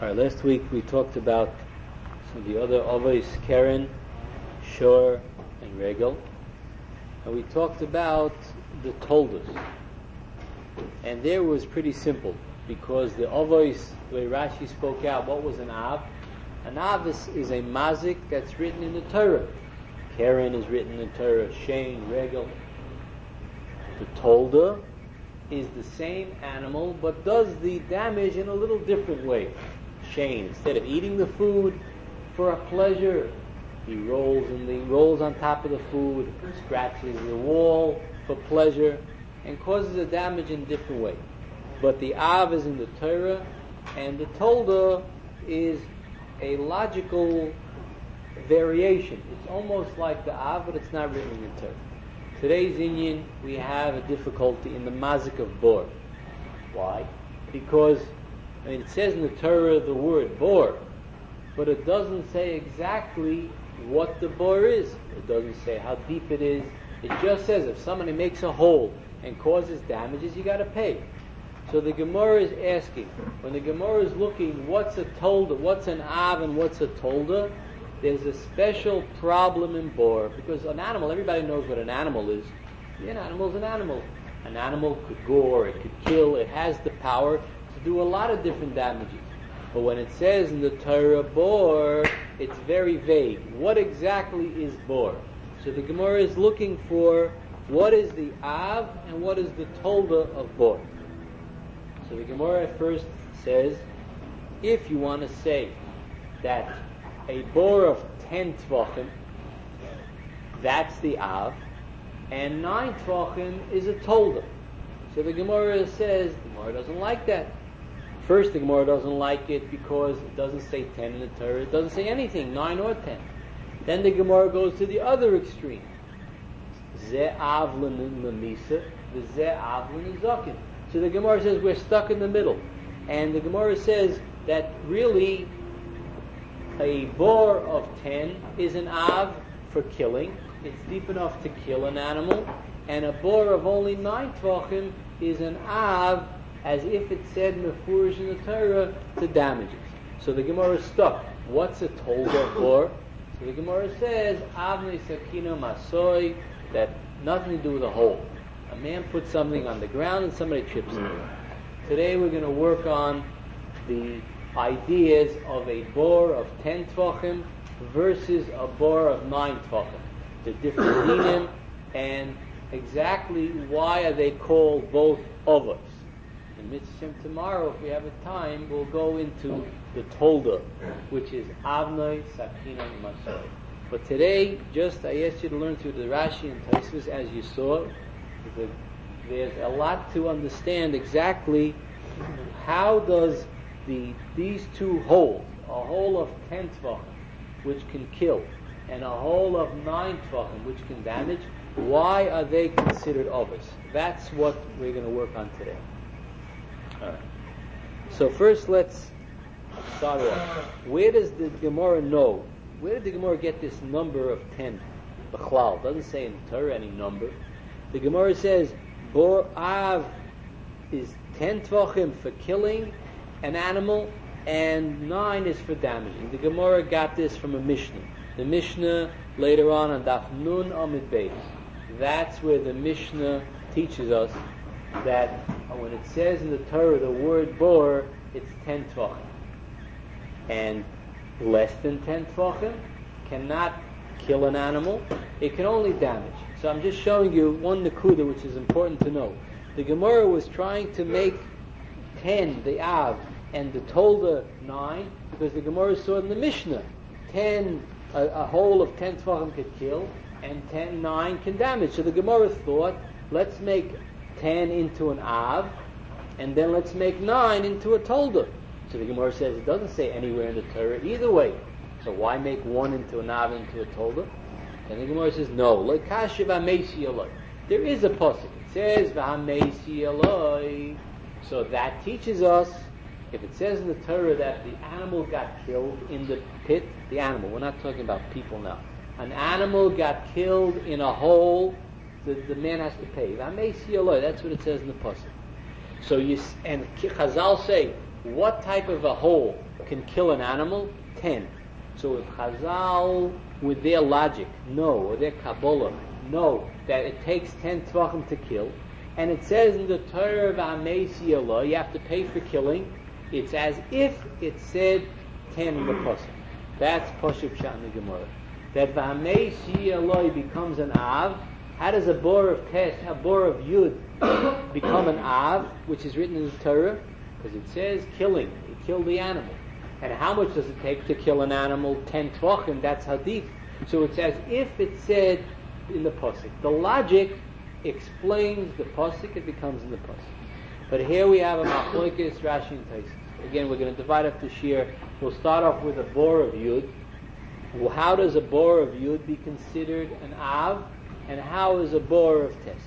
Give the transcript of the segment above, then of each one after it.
Alright, last week we talked about some of the other avos, Keren, Shor, and Regel. And we talked about the Toldos. And there was pretty simple, because the avos, the way Rashi spoke out, what was an Av? An Av is a mazik that's written in the Torah. Keren is written in the Torah, Shein, Regel. The Tolda is the same animal, but does the damage in a little different way. Shein, instead of eating the food for a pleasure, he rolls on top of the food, scratches the wall for pleasure, and causes a damage in a different way. But the Av is in the Torah, and the Tolda is a logical variation. It's almost like the Av, but it's not written in the Torah. Today's Inyan, we have a difficulty in the mazik of bor. Why? Because it says in the Torah the word bor, but it doesn't say exactly what the bor is. It doesn't say how deep it is. It just says if somebody makes a hole and causes damages, you got to pay. So the Gemara is asking, when the Gemara is looking, what's a tolda, what's an av, and what's a tolda? There's a special problem in bor, because an animal, everybody knows what an animal is. An animal is an animal. An animal could gore, it could kill, it has the power to do a lot of different damages. But when it says in the Torah bor, it's very vague. What exactly is bor? So the Gemara is looking for what is the av and what is the tolda of bor. So the Gemara first says, if you want to say that a bor of 10 tvachim, that's the av, and 9 tvachim is a tolda. So the Gemara says, the Gemara doesn't like that. First, the Gemara doesn't like it because it doesn't say 10 in the Torah. It doesn't say anything, 9 or 10. Then the Gemara goes to the other extreme. Ze avlin in lemisa, the ze avlin in zakin. So the Gemara says we're stuck in the middle. And the Gemara says that really a bor of 10 is an av for killing. It's deep enough to kill an animal. And a bor of only 9 tvachim is an av, as if it said mefurish in the Torah, to damages. So the Gemara is stuck. What's a tolda bor? So the Gemara says, avnei sakina masoy, that nothing to do with a hole. A man puts something on the ground and somebody trips it. Today we're going to work on the ideas of a bor of 10 tvachim versus a bor of 9 tvachim. The different dinim, and exactly why are they called both avos. In Mitzvah tomorrow, if we have a time, we'll go into the Tolda, which is Avnei, Sakina, and Masoy. But today, just I asked you to learn through the Rashi and Tosfos, as you saw. There's a lot to understand exactly how does these two holes, a hole of 10 tvachim, which can kill, and a hole of 9 tvachim, which can damage, why are they considered avos? That's what we're going to work on today. Alright. So first let's start off. Where does the Gemara know? Where did the Gemara get this number of 10? B'chlal. Doesn't say in the Torah any number. The Gemara says, Bor Av is 10 tvachim for killing an animal, and 9 is for damaging. The Gemara got this from a Mishnah. The Mishnah later on Daf Nun Amid Beis. That's where the Mishnah teaches us that when it says in the Torah the word bor, it's 10 tvachim. And less than 10 tvachim cannot kill an animal. It can only damage. So I'm just showing you one nakuda which is important to know. The Gemara was trying to make 10, the av, and the tolda 9, because the Gemara saw in the Mishnah 10, a hole of 10 tvachim could kill, and 9 can damage. So the Gemara thought, let's make 10 into an av, and then let's make 9 into a tolda. So the Gemara says it doesn't say anywhere in the Torah either way. So why make 1 into an av into a tolda? And the Gemara says no. There is a pasuk. It says v'hameisi aloi. So that teaches us, if it says in the Torah that the animal got killed in the pit, the animal, we're not talking about people now. An animal got killed in a hole, the man has to pay. That's what it says in the pasuk. So and Chazal say what type of a hole can kill an animal? 10. So if Chazal, with their logic, know, or their Kabbalah, know that it takes 10 tvachim to kill, and it says in the Torah v'ameisi Eloi, you have to pay for killing, it's as if it said 10 in the pasuk. That's Pashup Pshat in the Gemara. That v'ameisi Eloi becomes an Av. How does a bor of Tes, a bor of Yud, become an Av, which is written in the Torah? Because it says killing, you kill the animal. And how much does it take to kill an animal? 10 tvachim, that's hadith. So it's as if it said in the pasuk. The logic explains the pasuk, it becomes in the pasuk. But here we have a machlokes, Rashi and Taisus. Again, we're going to divide up the shir. We'll start off with a bor of Yud. Well, how does a bor of Yud be considered an Av? And how is a bor of Tes?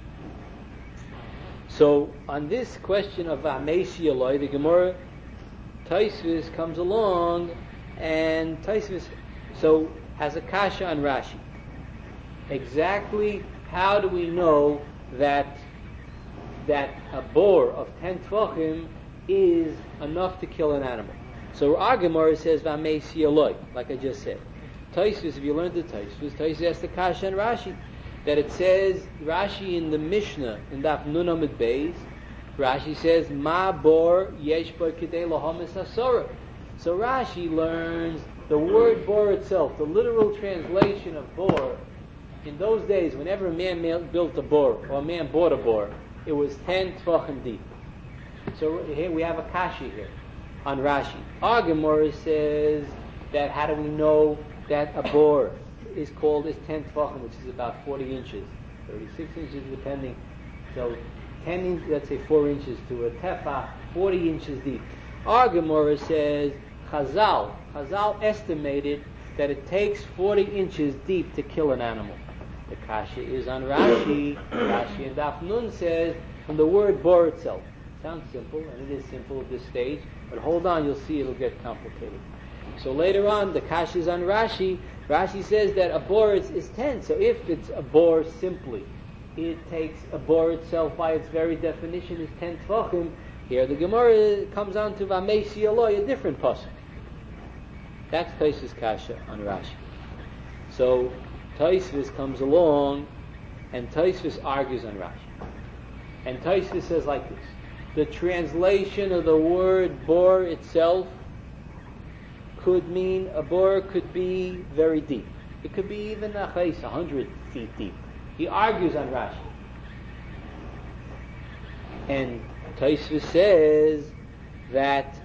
So, on this question of V'ameisi Eloi, the Gemara, Taisvis comes along, and Taisvis has a kasha on Rashi. Exactly how do we know that a bor of 10 tvachim is enough to kill an animal? So our Gemara says V'ameisi Eloi, like I just said. Taisvis, if you learned the Taisvis has the kasha on Rashi, that it says, Rashi in the Mishnah, in Daf Nun Amud Beis, Rashi says, Ma bor yesh bo kidei lahamis hasora. So Rashi learns the word bor itself, the literal translation of bor. In those days, whenever a man built a bor, or a man bought a bor, it was 10 tvachim deep. So here we have a kashi here on Rashi. Our Gemara says that how do we know that a bor is 10 tvachim, which is about 40 inches, 36 inches depending. So 10 inches, let's say 4 inches to a tefah, 40 inches deep. Our Gemara says Chazal estimated that it takes 40 inches deep to kill an animal. The kasha is on Rashi. Rashi and Daf Nun says from the word bor itself. Sounds simple, and it is simple at this stage, but hold on, you'll see it'll get complicated. So later on, the kasha is on Rashi. Rashi says that a bor is 10. So if it's a bor simply, it takes a bor itself by its very definition is 10 tvachim. Here the Gemara comes on to V'ameisi Eloi, a different pasuk. That's Taisvis kasha on Rashi. So Taisvis comes along, and Taisvis argues on Rashi. And Taisvis says like this: the translation of the word bor itself could mean a bor could be very deep. It could be even 100 feet deep. He argues on Rashi. And Taisvis says that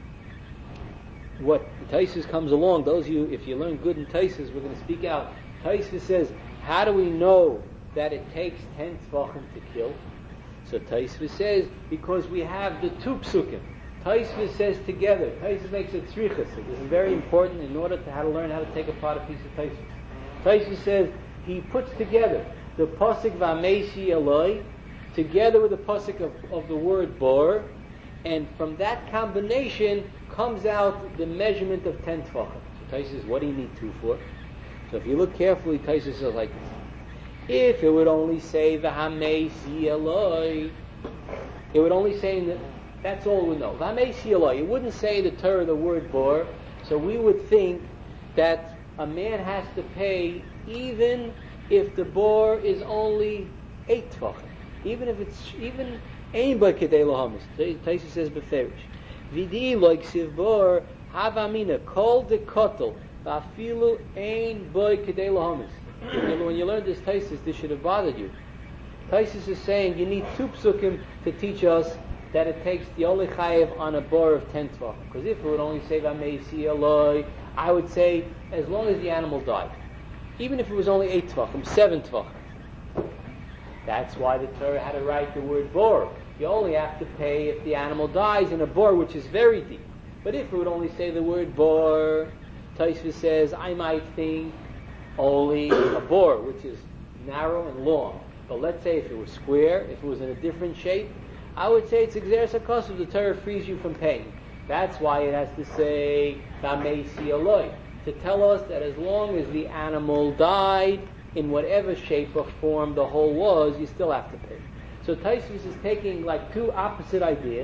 what Taisvis comes along, those of you, if you learn good in Taisvis, we're going to speak out. Taisvis says, how do we know that it takes 10 tvachim to kill? So Taisvis says, because we have the two psukim. Taisvis says together. Taisvis makes a tzrichas. This is very important in order to learn how to take apart a piece of Taisvis. Taisvis says he puts together the pasuk V'ameisi Eloi together with the pasuk of the word bor, and from that combination comes out the measurement of 10 tvachim. So Taisvis says, what do you need 2 for? So if you look carefully, Taisvis says like this: if it would only say V'ameisi Eloi, it would only say that's all we know. V'ameisi Eloi. It wouldn't say the Torah the word bor. So we would think that a man has to pay even if the bor is only 8 tvachim. Even if it's ein bo kidei lahamis. Taisvis says beferish. V'di lo ksiv bor havamina kol de kotel v'afilu ein bo kidei lahamis. When you learned this Taisvis, this should have bothered you. Taisvis is saying you need 2 psukim to teach us that it takes the only chayev on a bor of 10 tvachim. Because if it would only say V'ameisi Eloi, I would say as long as the animal died. Even if it was only 8 tvachim, 7 tvachim. That's why the Torah had to write the word bor. You only have to pay if the animal dies in a bor which is very deep. But if it would only say the word bor, Taisvis says, I might think only a bor which is narrow and long. But let's say if it was square, if it was in a different shape, I would say it's exeres hakosov. The Torah frees you from paying. That's why it has to say V'ameisi Eloi, to tell us that as long as the animal died in whatever shape or form the whole was, you still have to pay. So Taisvis is taking like 2 opposite ideas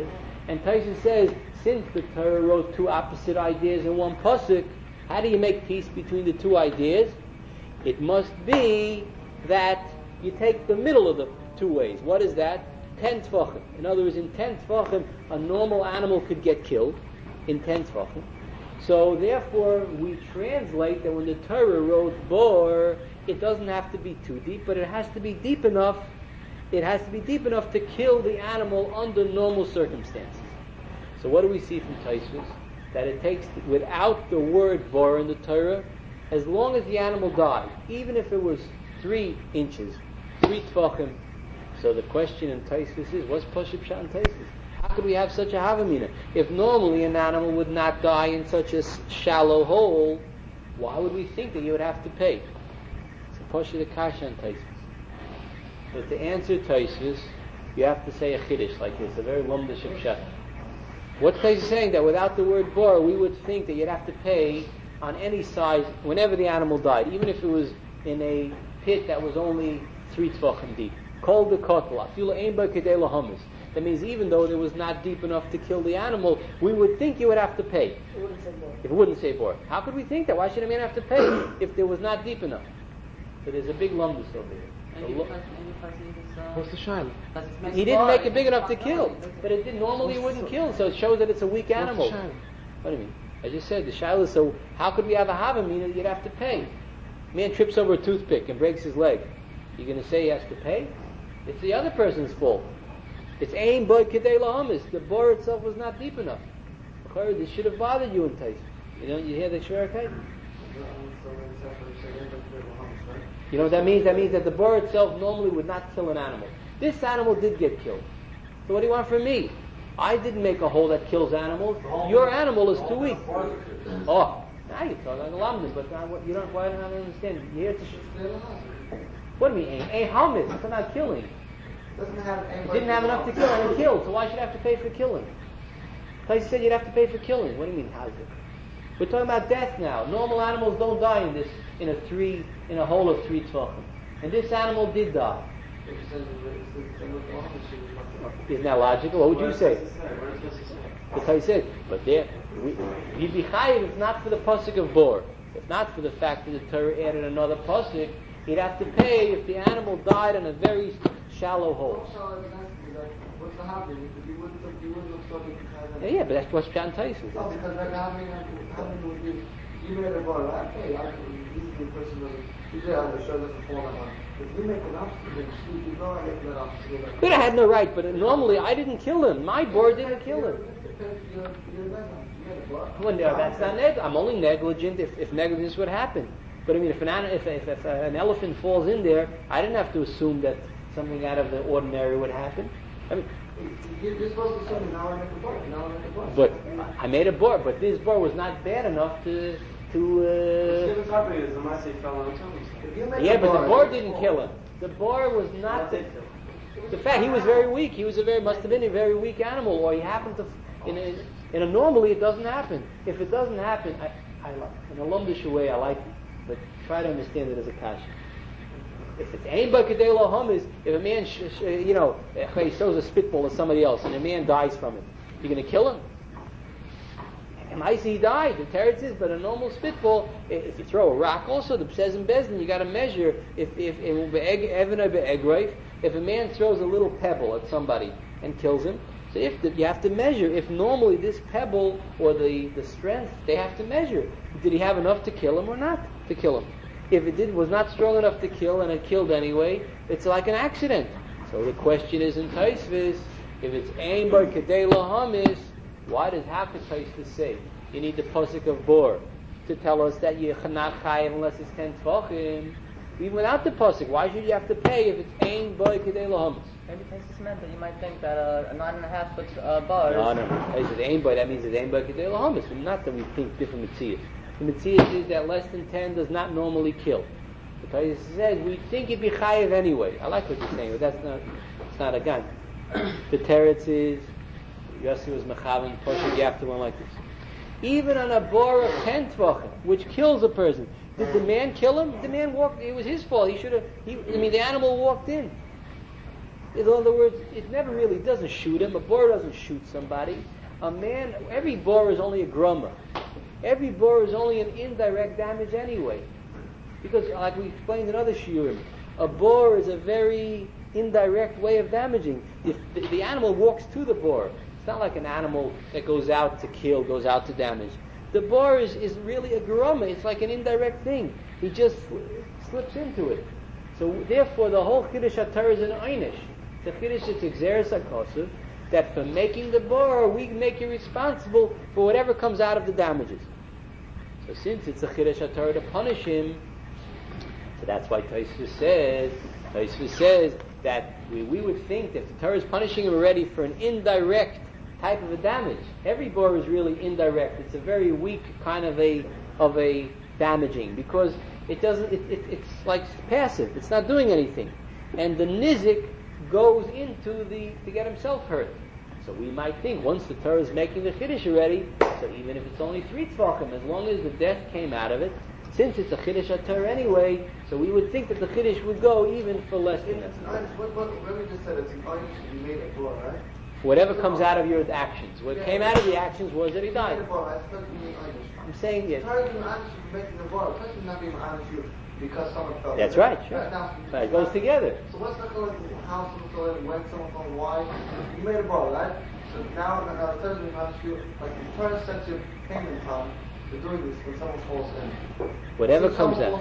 And Taisa says, since the Torah wrote two opposite ideas in one pasuk, how do you make peace between the two ideas? It must be that you take the middle of the two ways. What is that? 10 tefachim. In other words, in 10 tefachim, a normal animal could get killed in 10 tefachim. So therefore, we translate that when the Torah wrote bor, it doesn't have to be too deep, but it has to be deep enough. It has to be deep enough to kill the animal under normal circumstances. So what do we see from Tosfos? That it takes, without the word bor in the Torah, as long as the animal died, even if it was 3 inches, 3 tefachim. So the question in Tosfos is, what's Pashup Pshat in Tosfos? How could we have such a havamina? If normally an animal would not die in such a shallow hole, why would we think that you would have to pay? It's a Pashup Kasha in Tosfos. But to answer Tosfos, you have to say a chiddush like this, a very lumdish pshat. What Tosfos is saying that without the word bor, we would think that you'd have to pay on any size whenever the animal died, even if it was in a pit that was only 3 tefachim deep. Kol de kotla, afilo ein ba kedei lahamis. That means even though it was not deep enough to kill the animal, we would think you would have to pay. It wouldn't say bor. If it wouldn't say bor. How could we think that? Why should a man have to pay if there was not deep enough? So there's a big lumdus over here. What's the shayla? He didn't make it big enough to kill, but it did normally it wouldn't kill, so it shows that it's a weak animal. What's the shayla? What do you mean? I just said the shayla. So how could we have a havamina? You'd have to pay. Man trips over a toothpick and breaks his leg. You're going to say he has to pay? It's the other person's fault. It's ain boy kedei lahamis. The bor itself was not deep enough. This should have bothered you in Tosfos. You hear the shver? You know what that means? That means that the bor itself normally would not kill an animal. This animal did get killed. So what do you want from me? I didn't make a hole that kills animals. Your animal is too weak. Oh, now you're talking like a lamdas, but you don't. Why don't I understand? You hear what do you mean? A hamis. It's not killing. It didn't have enough to kill, and it killed. So why should I have to pay for killing? Tosfos said you'd have to pay for killing. What do you mean? How's it? We're talking about death now. Normal animals don't die in a hole of 3 tefachim, and this animal did die. Isn't that logical? What would you say? That's how he said. But there, you'd be chayiv if not for the pasuk of bor, if not for the fact that the Torah added another pasuk. He'd have to pay if the animal died in a very shallow hole. What's the happening? You wouldn't have thought it. Yeah, but that's what's Pshat in Tosfos. No, because like having would be even at a bar, okay, usually the person doesn't. Usually on the show doesn't fall that one. If you make an obstacle, you go and make that obstacle. Could have had no right, but normally I didn't kill him. My board didn't kill him. Well, no, that's not negligent. I'm only negligent if negligence would happen. But I mean, if an elephant falls in there, I didn't have to assume that something out of the ordinary would happen. I mean, you're supposed to assume now I make a bar. But I made a bar, but this bar was not bad enough to. Yeah, but the bar didn't kill him. The bar was not the fact. He was very weak. He was must have been a very weak animal, or he happened to. In a normally it doesn't happen. If it doesn't happen, I in a lumdish way I like it, but try to understand it as a kasha. If it's ain ba kedei lahamis, if a man he throws a spitball at somebody else and a man dies from it, you're going to kill him? And I see he died. The teretz is, but a normal spitball, if you throw a rock, also the says in Bezdin, you got to measure. If a man throws a little pebble at somebody and kills him, so you have to measure. If normally this pebble or the strength, they have to measure. Did he have enough to kill him or not to kill him? If it was not strong enough to kill and it killed anyway, it's like an accident. So the question is in Tosfos, if it's ain bar kedei lahamis, why does Tosfos say you need the pasuk of bor to tell us that you're not chayiv unless it's 10 tefachim? Even without the pasuk, why should you have to pay if it's ain bar kedei lahamis? Maybe Tosfos meant that you might think that a 9.5 foot bar. No. It's ain bar. That means it's ain bar kedei lahamis. Not that we think different mitzias. The mitzias is that less than 10 does not normally kill. The Torah says we think it'd be chayiv anyway. I like what you're saying, but it's not a gun. The teretz is Yossi was mechavan pasuk. You have to learn like this. Even on a bar of 10 tvachim, which kills a person, did the man kill him? The man walked. It was his fault. He should have. The animal walked in. In other words, it never really doesn't shoot him. A bor doesn't shoot somebody. A man, every bor is only a grumma. Every bor is only an indirect damage anyway. Because, like we explained in other shiurim, a bor is a very indirect way of damaging. If the animal walks to the bor, it's not like an animal that goes out to kill, goes out to damage. The bor is really a grumma. It's like an indirect thing. He just slips into it. So therefore, the whole Chiddush HaTorah is an einish. The Chiddush is Exeris HaKosuv, that for making the bor, we make you responsible for whatever comes out of the damages. So since it's a Chiddush HaTorah to punish him, so that's why Tosfos says that we would think that the Torah is punishing him already for an indirect type of a damage. Every bor is really indirect. It's a very weak kind of a damaging, because it doesn't. It's like passive. It's not doing anything, and the nizik goes into to get himself hurt. So we might think once the Torah is making the Chiddush already, so even if it's only 3 Tvachim, as long as the death came out of it, since it's a Chiddush HaTorah anyway, so we would think that the Chiddush would go even for less than that. What we just said, it's an einish to be made a bor, right? Whatever comes out of your actions. What came out of the actions was that he died. I'm saying yes. The Torah is being honest for making the bor. The person is not being honest you because someone fell. That's right, sure. Right, it goes together. So what's not going to how someone fell in, when someone fell, why? You made a bor, right? So now the Torah is being honest you, like the Torah sets your payment time for doing this when someone falls in. Whatever so comes out.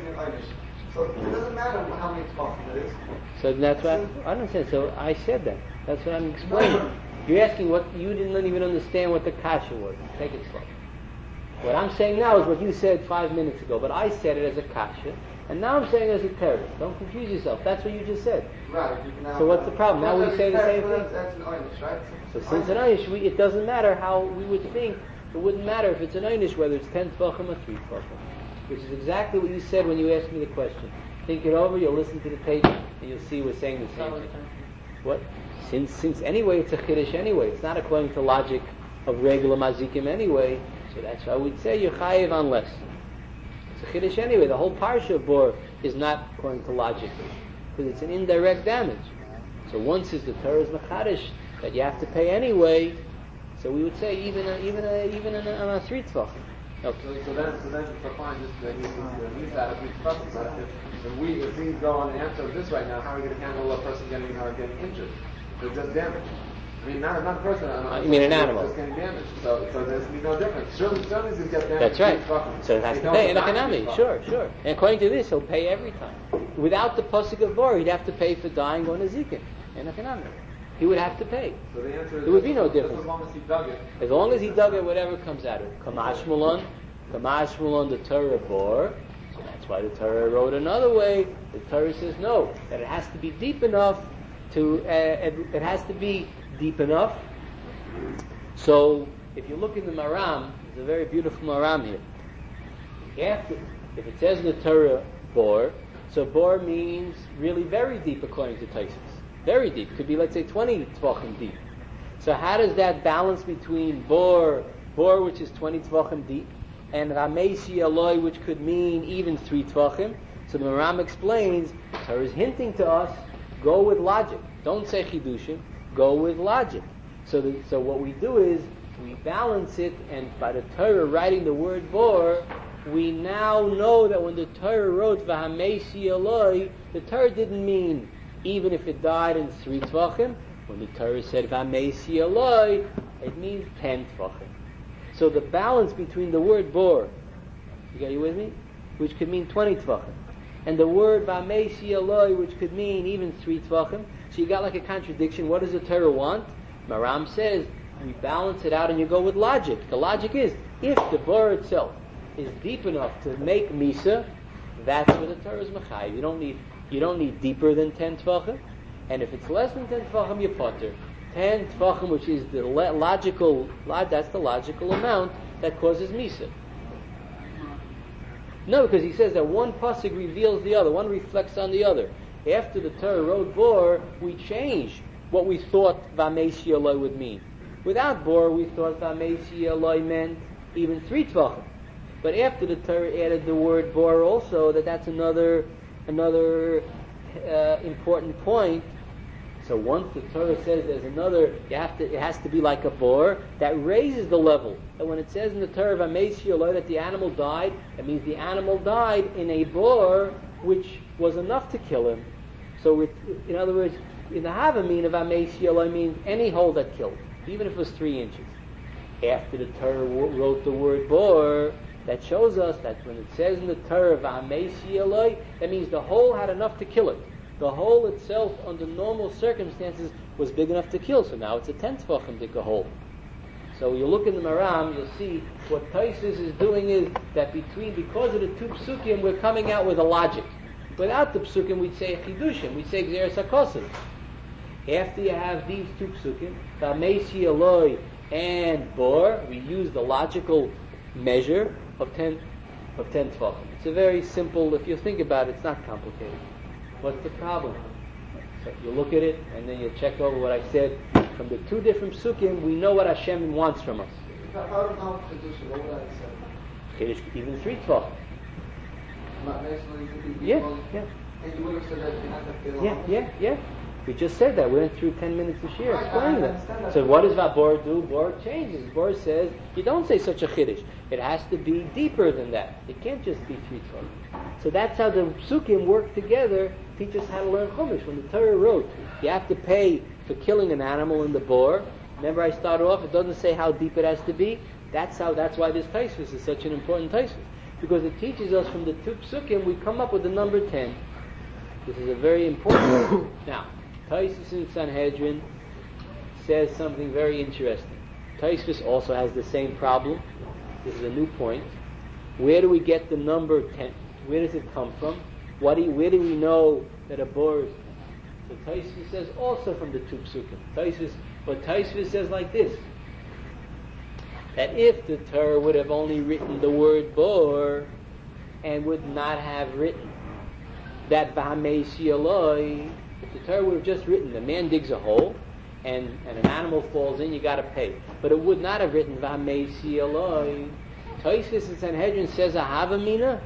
So it doesn't matter how many Tvachim it is. So that's why I don't understand. So I said that. That's what I'm explaining. You're asking what you didn't even understand what the kasha was. Take it slow. What I'm saying now is what you said 5 minutes ago, but I said it as a kasha, and now I'm saying it as a terrorist. Don't confuse yourself. That's what you just said. Right. So what's the problem? Now we say the same thing. That's an einish, right? So since an einish, it doesn't matter how we would think. It wouldn't matter if it's an einish, whether it's 10 Tvachim or 3 Tvachim. Which is exactly what you said when you asked me the question. Think it over, you'll listen to the tape, and you'll see we're saying the same thing. What? Since anyway it's a Chiddush anyway, it's not according to logic of regular mazikim anyway, so that's why we'd say you're chayiv unless. It's a Chiddush anyway. The whole parsha of bor is not according to logic, because it's an indirect damage. So once is the Torah's machadish that you have to pay anyway, so we would say even on a 3 Tvachim. Okay. So then for fine, just use that if we trust about it. If we go on the answer of this right now, how are we going to handle a person getting injured? There's just damage. I mean, not a person. You mean an animal? Just getting damaged. So there's no difference. Certainly he's going to get damage. That's right. So it has to pay in economy. Sure. And according to this, he'll pay every time. Without the pasuk of bor, he'd have to pay for dying on a zikin in economy. He would have to pay. So the answer is there would be no difference. As long as he dug it. As long as he dug it, whatever comes out of it. Kamash Mulon, the Torah bor. So that's why the Torah wrote another way. The Torah says no, that it has to be deep enough it has to be deep enough. So if you look in the Maram, there's a very beautiful Maram here. If it says in the Torah bor, so bor means really very deep according to Tosfos. Very deep. Could be, let's say, 20 Tvachim deep. So how does that balance between bor, which is 20 Tvachim deep, and Rameisi Eloi, which could mean even 3 Tvachim? So the Maram explains, Torah is hinting to us, go with logic. Don't say Chidushim, go with logic. So what we do is, we balance it, and by the Torah writing the word bor, we now know that when the Torah wrote Vahameisi Eloi, the Torah didn't mean even if it died in 3 Tvachim. When the Torah said Vahameisi Eloi, it means 10 Tvachim. So the balance between the word bor, you with me? Which could mean 20 Tvachim, and the word Vahameisi Eloi, which could mean even 3 Tvachim. So you got like a contradiction. What does the Torah want? Maram says, we balance it out and you go with logic. The logic is, if the bor itself is deep enough to make Misa, that's where the Torah is Mechayiv. You don't need deeper than 10 Tvachim. And if it's less than 10 Tvachim, you potter. 10 Tvachim, which is the that's the logical amount that causes Misa. No, because he says that one pasuk reveals the other, one reflects on the other. After the Torah wrote bor, we changed what we thought Vameisi Eloi would mean. Without bor, we thought Vameisi Eloi meant even 3 Tvachim. But after the Torah added the word bor also, that's another important point. So once the Torah says there's another, it has to be like a bor, that raises the level. And when it says in the Torah of Ameis Yoloi that the animal died, it means the animal died in a bor which was enough to kill him. So in other words, in the Havamina of Ameis Yoloi means any hole that killed, even if it was 3 inches. After the Torah wrote the word bor, that shows us that when it says in the Torah of Ameis Yoloi, that means the hole had enough to kill it. The hole itself, under normal circumstances, was big enough to kill. So now it's a 10 tefachim bigger hole. So you look in the Maram, you'll see what Taisus is doing is that because of the 2 psukim, we're coming out with a logic. Without the psukim, we'd say chidushim, we'd say gzeres hakosim. After you have these 2 psukim, Ameis Yoloi and bor, we use the logical measure of 10 tefachim. It's a very simple. If you think about it, it's not complicated. What's the problem? So you look at it, and then you check over what I said. From the 2 different psukim, we know what Hashem wants from us. How does not Kedusha? What would I say? Kiddush, even 3 tefachim. Not necessarily to be Yeah. And you would have said that you have to feel Yeah. We just said that. We went through 10 minutes this year Right, explaining I understand that. that. So what does Vabor do? Bor changes. Bor says, you don't say such a chiddush. It has to be deeper than that. It can't just be 3 tefachim. So that's how the psukim work together, teach us how to learn Chumash. When the Torah wrote, you have to pay for killing an animal in the bor. Remember I started off, it doesn't say how deep it has to be. That's why this Taisus is such an important Taisus. Because it teaches us from the 2 psukim, we come up with the number 10. This is a very important one. Now, Taisus in Sanhedrin says something very interesting. Taisus also has the same problem. This is a new point. Where do we get the number 10? Where does it come from? Where do we know that a bor is 10? So Taisus says also from the 2 psukim. But Taisus says like this, that if the Torah would have only written the word bor and would not have written that v'hameis yoloi, if the Torah would have just written the man digs a hole and an animal falls in, you got to pay. But it would not have written v'hameis yoloi. Tosfos in Sanhedrin says a havamina,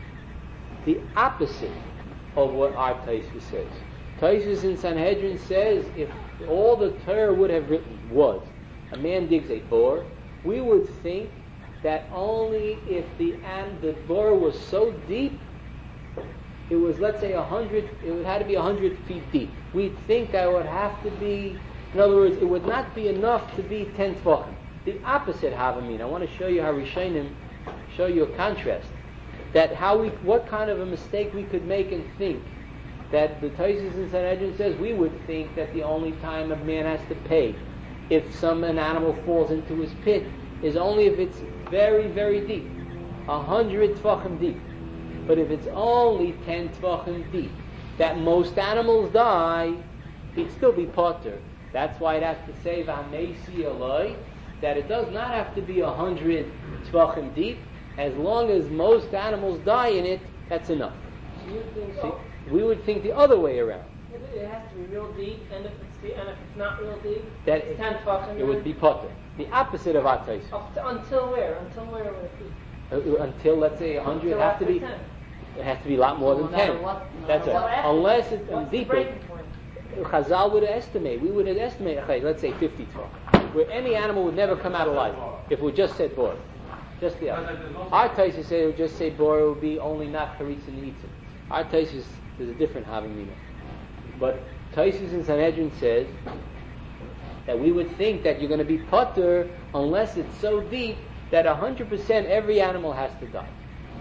the opposite of what our Tosfos says. Tosfos in Sanhedrin says if all the Torah would have written was a man digs a bor, we would think that only if the bor was so deep, it was, let's say, 100, it would have to be 100 feet deep. We'd think that it would have to be, in other words, it would not be enough to be 10 tefachim. The opposite havamina. I want to show you how Rishonim show you a contrast. That what kind of a mistake we could make and think that the Tosfos in Sanhedrin says we would think that the only time a man has to pay if an animal falls into his pit is only if it's very, very deep, 100 tefachim deep. But if it's only 10 tefachim deep, that most animals die, he'd still be potter. That's why it has to say v'hameis yoloi, that it does not have to be 100 tefachim deep. As long as most animals die in it, that's enough. So you think See, we would think the other way around. it has to be real deep, and if it's not real deep, That it's 10 tefachim. it would be potter. The opposite of our Tosfos. Until where? Until where would it be? Until, let's say, 100, Until it has to after be 10. It has to be a lot more than 10. That's So right. after- Unless it's what's the deeper. breaking point? Chazal would estimate. We would estimate, okay, let's say 50 tefachim, where any animal would never come out alive if we just said bor. Just the other. Our Tosfos say it would just say bor, it would be only not charitz and itzim. Our Tosfos is a different havamina. But Tosfos in Sanhedrin says that we would think that you're going to be potter unless it's so deep that 100% every animal has to die.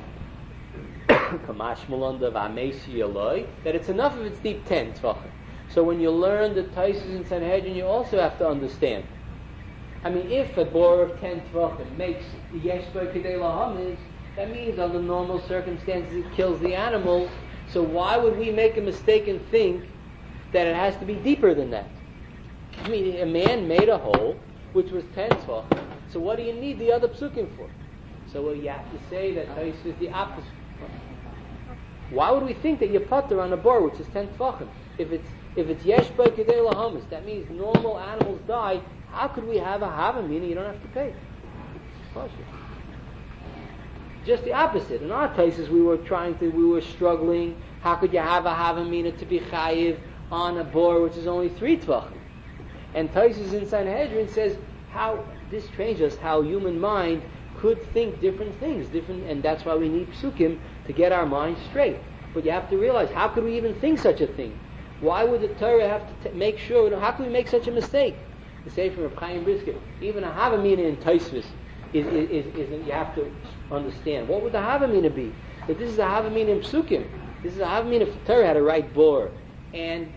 That it's enough if it's deep 10 tefachim. So when you learn the Tosfos in Sanhedrin, you also have to understand. I mean, if a bor of 10 tefachim makes the yesh bo kedei lahamis, that means under normal circumstances it kills the animal. So why would we make a mistake and think that it has to be deeper than that? I mean, a man made a hole which was 10 tefachim. So what do you need the other psukim for? So you have to say that Tosfos is the opposite. Why would we think that you're potter on a bor which is 10 tefachim? If it's yesh bo kedei lahamis, that means normal animals die. How could we have a havamina? You don't have to pay. Just the opposite. In our cases, we were struggling. How could you have a havamina to be chayiv on a bore which is only 3 tvachim. And Taisus in Sanhedrin says how this trains us how human mind could think different things, and that's why we need psukim to get our mind straight. But you have to realize, how could we even think such a thing? Why would the Torah have to make sure? How can we make such a mistake? The say from Reb Chaim Brisker, even a Havamina in Taisus is you have to understand. What would the Havamina be? That this is a Havamina in psukim. This is a Havamina if the Torah had a right bore and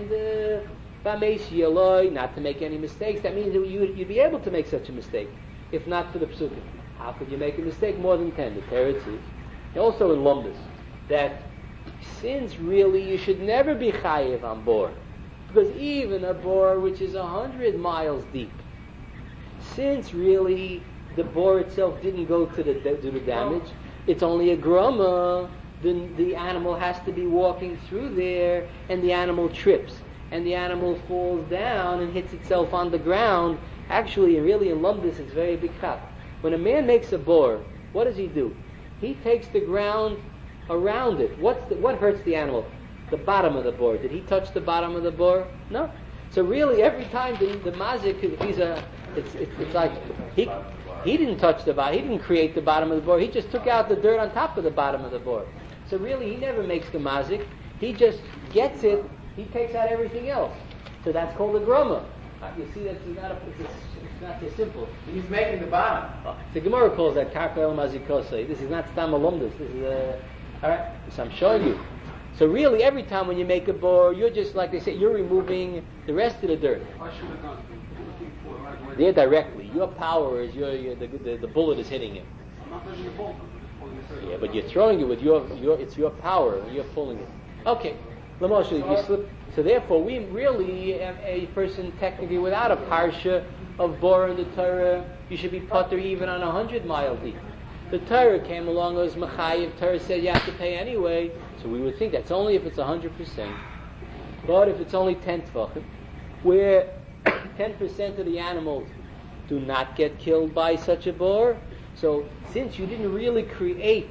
not to make any mistakes. That means that you'd be able to make such a mistake, if not for the psukim. How could you make a mistake more than 10? The Torah says. Also in Lumbus, that since really you should never be chayiv on bore, because even a bore which is 100 miles deep, since really the bore itself didn't go to do the damage, it's only a grama. The animal has to be walking through there, and the animal trips, and the animal falls down and hits itself on the ground. Actually, really in Lumbus, it's very big chap. When a man makes a bore, what does he do? He takes the ground around it. What hurts the animal? The bottom of the bore. Did he touch the bottom of the bore? No. So really, every time the mazik, it's like he didn't touch the bottom. He didn't create the bottom of the bore. He just took out the dirt on top of the bottom of the bore. So really, he never makes the mazik. He just gets it. He takes out everything else. So that's called a groma. You see, it's not so simple. He's making the bottom. The Gemara calls that karka el mazikosei. This is not stam alumdus. This is all right. So I'm showing you. So really, every time when you make a bore, you're just like they say, you're removing the rest of the dirt. I should have gone There directly. Your power is the bullet is hitting him. I'm not touching the bolt. Yeah, but you're throwing it with it's your power and you're pulling it. Okay. Lamoshe, you slip. So therefore, we really have a person technically without a parsha of bor in the Torah. You should be putter even on 100 mile deep. The Torah came along as Machayev. Torah said you have to pay anyway. So we would think that's only if it's 100%. But if it's only 10 tvachim, where 10% of the animals do not get killed by such a bor, so since you didn't really create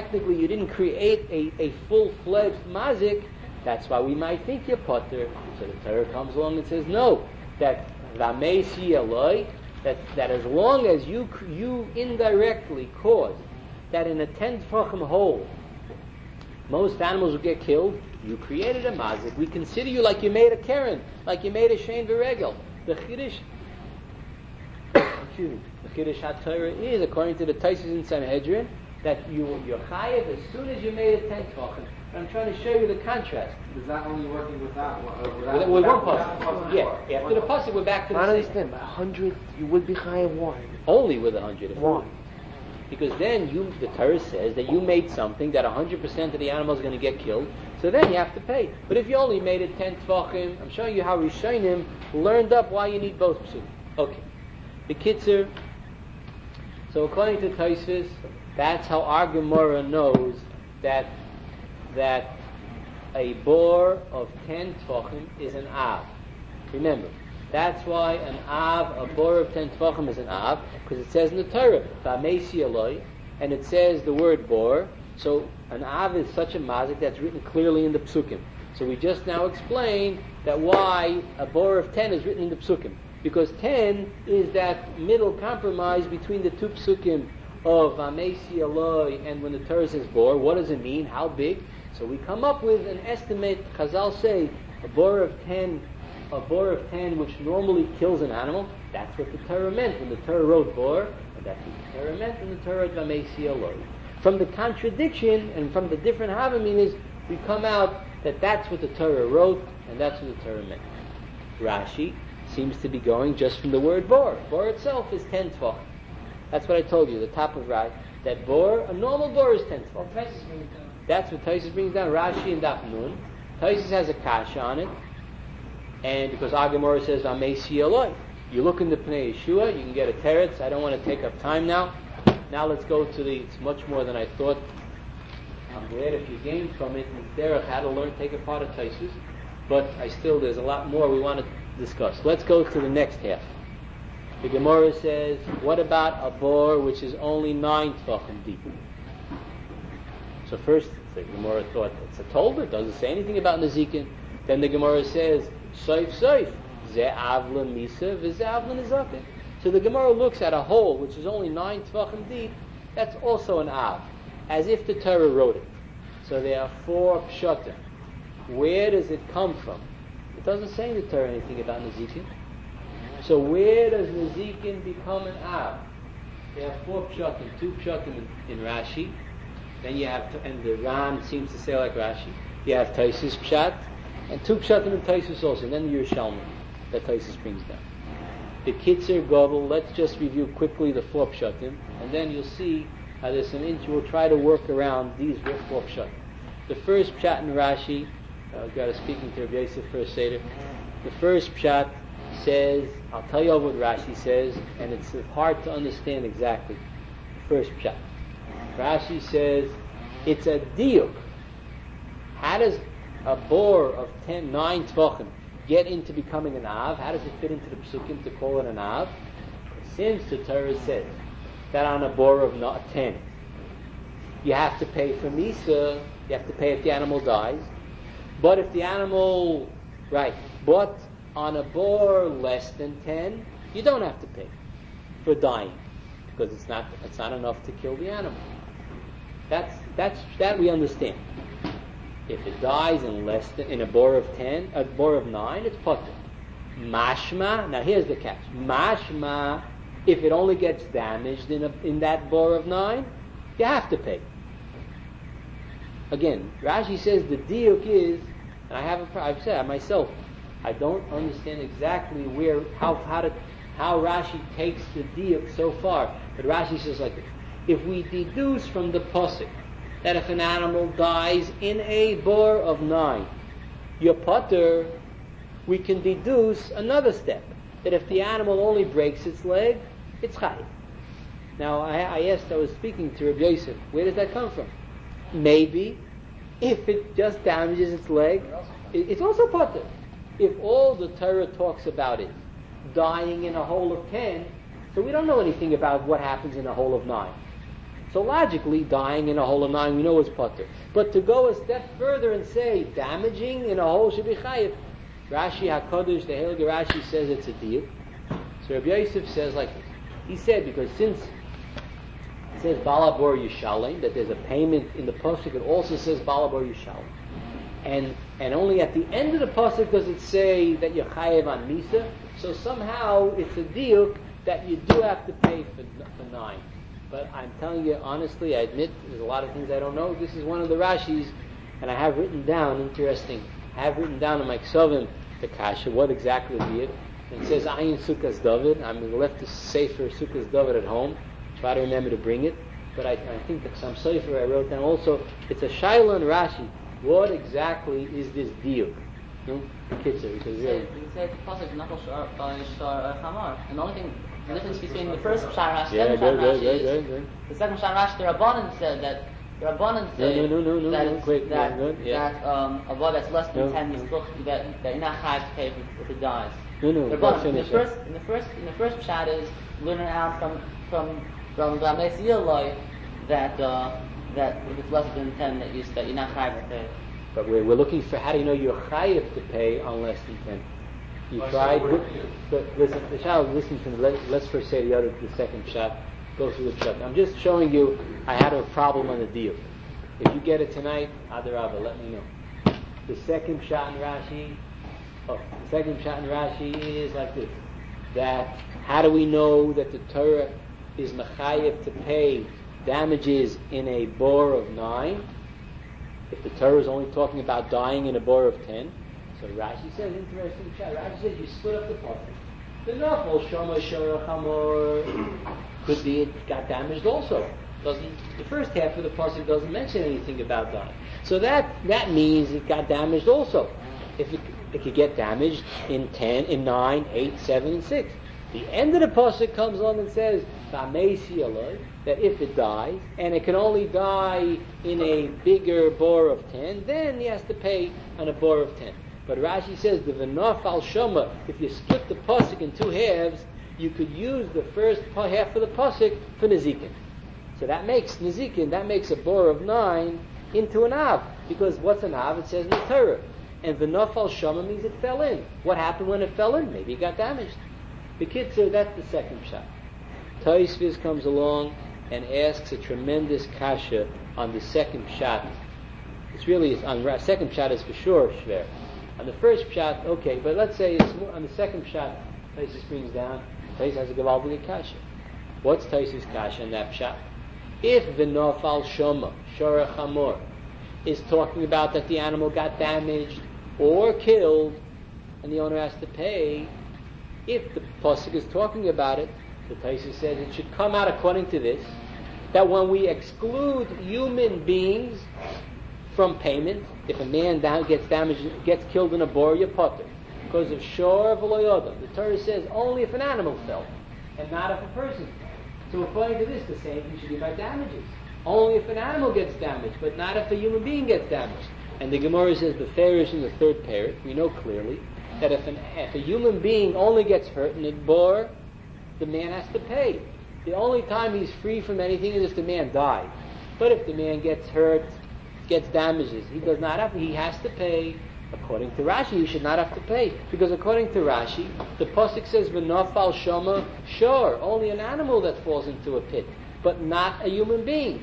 a full-fledged mazik, that's why we might think you're putter. So the Torah comes along and says, no, that Vameisi Eloi, that as long as you indirectly cause that in a 10 tefachim hole, most animals will get killed, you created a mazik. We consider you like you made a keren, like you made a shein v'regel. The chiddush, the chiddush HaTorah is, according to the Taisus in Sanhedrin, that you're chayev as soon as you made a 10 tefachim. I'm trying to show you the contrast. Is that only working with that one? With one pasuk. Yeah. After the pasuk, we're back to the I same. understand, but 100, you would be chayav. Why? Only with 100. Why? Because then the Torah says that you made something that 100% of the animals are going to get killed, so then you have to pay. But if you only made it 10 tvachim, I'm showing you how Rishonim learned up why you need both psukim. Okay. The Kitzur. So according to Taisus, that's how our Gemara knows that a bor of 10 tvachim is an av. Remember, that's why an av, a bor of 10 tvachim is an av, because it says in the Torah, V'ameisi Eloi, and it says the word bor. So an av is such a mazik that's written clearly in the psukim. So we just now explained that why a bor of 10 is written in the psukim. Because 10 is that middle compromise between the two psukim of V'ameisi Eloi and when the Torah says bor, what does it mean? How big? So we come up with an estimate. Chazal say a bor of 10 which normally kills an animal. That's what the Torah meant when the Torah wrote bor, and that's what the Torah meant when the Torah wrote V'ameisi Eloi. From the contradiction and from the different havaminas, we come out that that's what the Torah wrote and that's what the Torah meant. Rashi seems to be going just from the word bor. Bor itself is 10 tvach. That's what I told you, the top of Rashi. That bor, a normal bor is 10 tvach. That's what Taisus brings down, Rashi and Daf Nun. Taisus has a kasha on it, and because our Gemara says V'ameisi Eloi, you look in the Pnei Yeshua, you can get a teretz. I don't want to take up time now. Now let's go to it's much more than I thought. I'm glad if you gained from it, and derech how to learn, take apart of Taisus, but there's a lot more we want to discuss. Let's go to the next half. The Gemara says, what about a bor which is only 9 tefachim deep? So first, the Gemara thought it's a tolda, it doesn't say anything about Nezikin. Then the Gemara says, Soif Soif, Ze Avla Misa, V'Ze Avla Nizakin. So the Gemara looks at a hole which is only 9 Tvachim deep, that's also an Av, as if the Torah wrote it. So there are 4 Pshatim. Where does it come from? It doesn't say in the Torah anything about Nezikin. So where does Nezikin become an Av? There are 4 Pshatim, 2 Pshatim in Rashi. Then you have, and the Ram seems to say like Rashi. You have Taisus Pshat, and 2 Pshatim in Taisus also, and then the Yerushalmi that Taisus brings down. The Kitzer Gobel, let's just review quickly the 4 Pshatim, and then you'll see how there's some we'll try to work around these 4 Pshatim. The first Pshat in Rashi, got to speaking to Rabbi Yosef first Seder. The first Pshat says, I'll tell you what Rashi says, and it's hard to understand exactly. The first Pshat. Rashi says, it's a diuk. How does a bor of 9 tvachim get into becoming an av? How does it fit into the psukim to call it an av? Since the Torah says that on a bor of 10, you have to pay for misa, you have to pay if the animal dies. But if the animal, but on a bor less than 10, you don't have to pay for dying, because it's not enough to kill the animal. That we understand. If it dies in a bor of 10, a bor of 9, it's potter. Mashma, now here's the catch. Mashma, if it only gets damaged in that bor of 9, you have to pay. Again, Rashi says the diuk is, and I've said myself, I don't understand exactly how Rashi takes the diuk so far. But Rashi says like this: if we deduce from the pasuk that if an animal dies in a bor of 9, your potter, we can deduce another step, that if the animal only breaks its leg, it's chayiv. Now I was speaking to Rabbi Yosef, where does that come from? Maybe if it just damages its leg, it's also potter. If all the Torah talks about is dying in a hole of 10, so we don't know anything about what happens in a hole of 9. So logically, dying in a hole of 9, we know is potter. But to go a step further and say damaging in a hole should be chayiv, Rashi HaKadosh, the Heilige Rashi says it's a diuk. So Rabbi Yosef says like this. He said, because since it says Balabor Yishalem, that there's a payment in the pasuk, it also says Balabor Yishalem. And only at the end of the pasuk does it say that you're chayiv on misa. So somehow it's a diuk that you do have to pay for 9. But I'm telling you honestly, I admit there's a lot of things I don't know. This is one of the Rashis, and I have written down, interesting, I have written down in my ksovim the kasha, what exactly would be it. And it says Ayin Sukkos David. I'm left to Sefer Sukkos David at home. Try to remember to bring it. But I think that some Sefer I wrote down also, it's a Shaila and Rashi. What exactly is this diuk? No? Kitzer, because you say the pasuk is Nachal Shar Chamar, and the only thing, the difference between the first Shar Rashi and the second Shar Rashi is the second Shar Rashi. The Rabbanan said that a boy that's less than 10 is booked that you're not chayav to pay if it dies. In the first Pshat is learning out from Ramesh Yiloi that if it's less than 10 that you're not chayav to pay. But we're looking for how do you know you're chayav to pay on less than 10? You tried, but listen, the child, listen to me. Let's first say the second Pshat. Go through the Pshat. I'm just showing you I had a problem on the deal. If you get it tonight, Adarabba, let me know. The second Pshat in Rashi is like this: that how do we know that the Torah is mechayev to pay damages in a bor of 9? If the Torah is only talking about dying in a bor of 10, so Rashi says, interesting Pshat. Rashi says you split up the pasuk. The Nafal Shama Shara Chamor could be it got damaged also. The first half of the pasuk doesn't mention anything about dying. So that means it got damaged also. If it could get damaged in 10, in 9, 8, 7, and 6. The end of the pasuk comes along and says that if it dies, and it can only die in a bigger bor of 10, then he has to pay on a bor of 10. But Rashi says the v'naf al shoma, if you split the pasuk in 2 halves, you could use the first half of the pasuk for nezikin. So that makes nezikin, that makes a bor of 9 into an av. Because what's an av? It says in the Torah. And the nafal shama means it fell in. What happened when it fell in? Maybe it got damaged. The Kitzur, that's the second pshat. Tosfos comes along and asks a tremendous kasha on the second pshat. It's really, second pshat is for sure shver. On the first pshat, okay, but let's say it's more, on the second pshat, Tosfos brings down, Tosfos has a gavaldige kasha. What's Tosfos' kasha in that pshat? If the nafal shoma, shara chamor, is talking about that the animal got damaged or killed, and the owner has to pay, if the pasuk is talking about it, the Tosfos says it should come out according to this, that when we exclude human beings from payment, if a man gets damaged, gets killed in a bor, you're potter. Because of shor v'lo yodam. The Torah says only if an animal fell, and not if a person fell. So according to this, the same thing should be about damages. Only if an animal gets damaged, but not if a human being gets damaged. And the Gemara says the farish in the third parak, we know clearly that if a human being only gets hurt in a bor, the man has to pay. The only time he's free from anything is if the man died. But if the man gets hurt, gets damages, he has to pay. According to Rashi, he should not have to pay. Because according to Rashi, the pasuk says, v'nafal shoma, sure, only an animal that falls into a pit, but not a human being.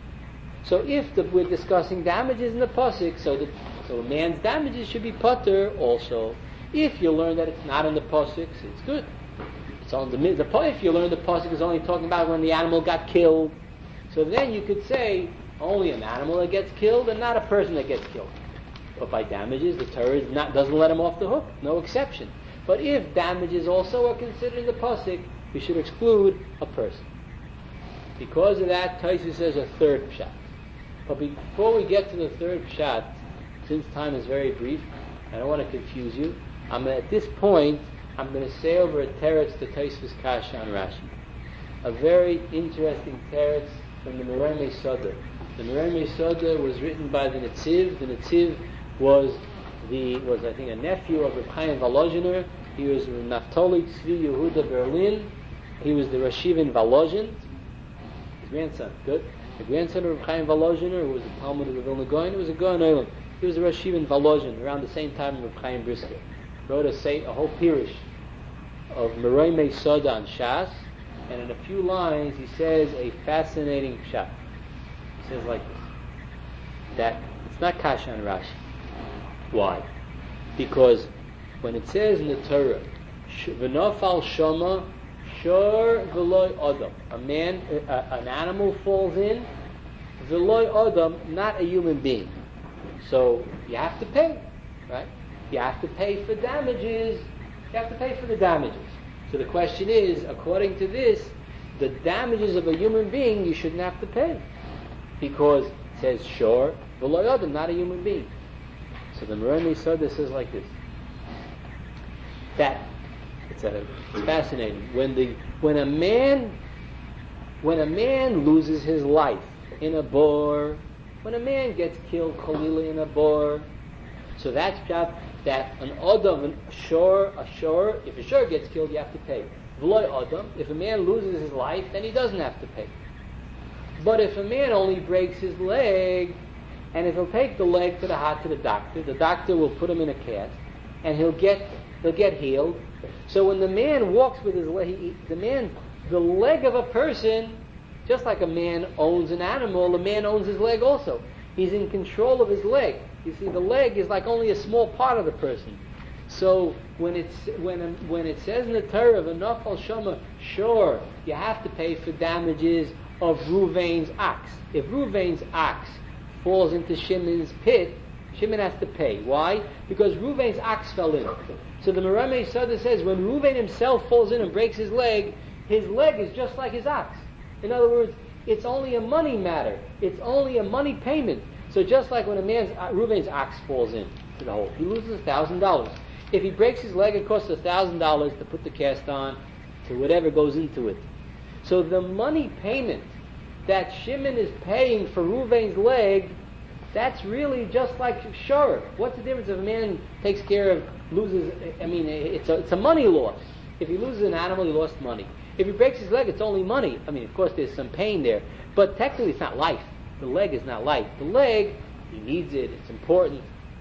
So if we're discussing damages in the pasuk, so a man's damages should be putter also. If you learn that it's not in the pasuk, it's good. It's on the if you learn the pasuk is only talking about when the animal got killed, so then you could say only an animal that gets killed and not a person that gets killed. But by damages, the Torah doesn't let him off the hook, no exception. But if damages also are considered in the pasuk, we should exclude a person. Because of that, Tosfos says a third pshat. But before we get to the third pshat, since time is very brief, I don't want to confuse you. At this point, I'm going to say over a teretz to Tosfos kasha on Rashi. A very interesting teretz from the Meremei Soda. The Meremei Soda was written by the Netziv. The Netziv was I think a nephew of Reb Chaim Volozhiner. He was Naftali Tzvi Yehuda Berlin. He was the Rashiv in Volozhin. His grandson, good. The grandson of Reb Chaim Volozhiner, who was the Talmud of the Vilna Gaon, was a Gaon Olam. He was a Rashiv in Volozhin around the same time as Reb Chaim Brisker. Wrote a whole pirush of Meremei Soda on Shas, and in a few lines he says a fascinating pshat. He says like this, that it's not kasha on Rashi. Why? Because when it says in the Torah, v'nafal shama, shor v'loy adam, an animal falls in, v'loy adam, not a human being. So you have to pay, right? You have to pay for damages. You have to pay for the damages. So the question is, according to this, the damages of a human being you shouldn't have to pay, because it says shor v'lo yodam, not a human being. So the Meremei Soda says like this. That it's fascinating. When a man loses his life in a bor, when a man gets killed chalila in a bor, so that's that an adam, a shor, if a shor gets killed, you have to pay. V'loy adam, if a man loses his life, then he doesn't have to pay. But if a man only breaks his leg, and if he'll take the leg to the doctor will put him in a cast, and he'll get healed. So when the man walks with his leg, the leg of a person, just like a man owns an animal, a man owns his leg also. He's in control of his leg. You see, the leg is like only a small part of the person. So when it says in the Torah, v'nafal shama, sure, you have to pay for damages of Ruvain's ox. If Ruvain's ox falls into Shimon's pit, Shimon has to pay. Why? Because Ruvain's ox fell in. So the Meremei Soda says when Ruvain himself falls in and breaks his leg is just like his ox. In other words, it's only a money matter. It's only a money payment. So just like when Ruvain's ox falls in to the hole, he loses $1,000. If he breaks his leg, it costs $1,000 to put the cast on, to whatever goes into it. So the money payment that Shimon is paying for Ruvain's leg, that's really just like shor. What's the difference if a man loses? I mean, it's a money loss. If he loses an animal, he lost money. If he breaks his leg, it's only money. I mean, of course, there's some pain there, but technically, it's not life. The leg is not life. The leg, he needs it. It's important.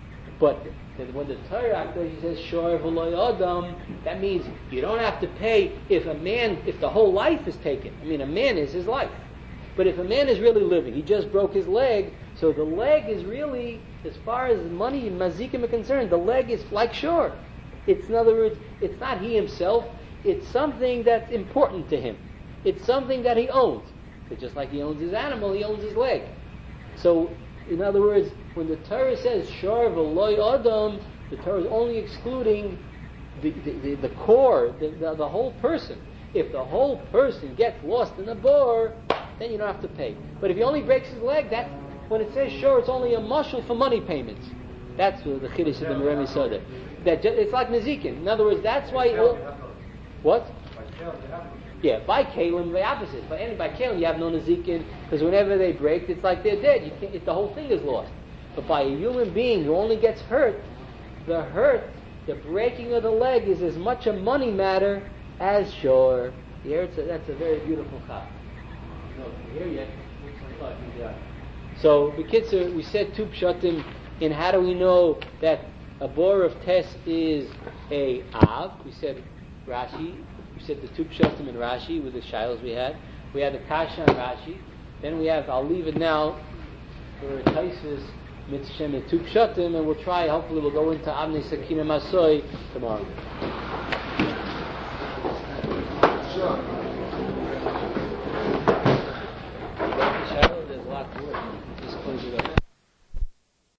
But when the Torah actually says shor v'lo adam, that means you don't have to pay if the whole life is taken. I mean, a man is his life. But if a man is really living, he just broke his leg, so the leg is really, as far as money and mazikim are concerned, the leg is like shor. It's, in other words, it's not he himself, it's something that's important to him. It's something that he owns. So just like he owns his animal, he owns his leg. So, in other words, when the Torah says shor v'lo adam, the Torah is only excluding the core, the whole person. If the whole person gets lost in a bore, then you don't have to pay. But if he only breaks his leg, that when it says shor, it's only a mashal for money payments. That's the chiddush of the Meremi Soda. It's like nezikin. In other words, that's why. What? Yeah, by kalim, the opposite. By kalim, you have no nezikin, because whenever they break, it's like they're dead. You can't. The whole thing is lost. But by a human being who only gets hurt, the breaking of the leg is as much a money matter as shor. That's a very beautiful chap. No, here yet. So, B'kitzur, we said two pshatim in how do we know that a bor of tes is a av. We said Rashi. We said the two pshatim in Rashi with the shilos we had. We had the kasha and Rashi. Then we have, I'll leave it now for Taisus Mitzshem and two pshatim, and we'll try, hopefully we'll go into Avnei Sakina Masoy tomorrow.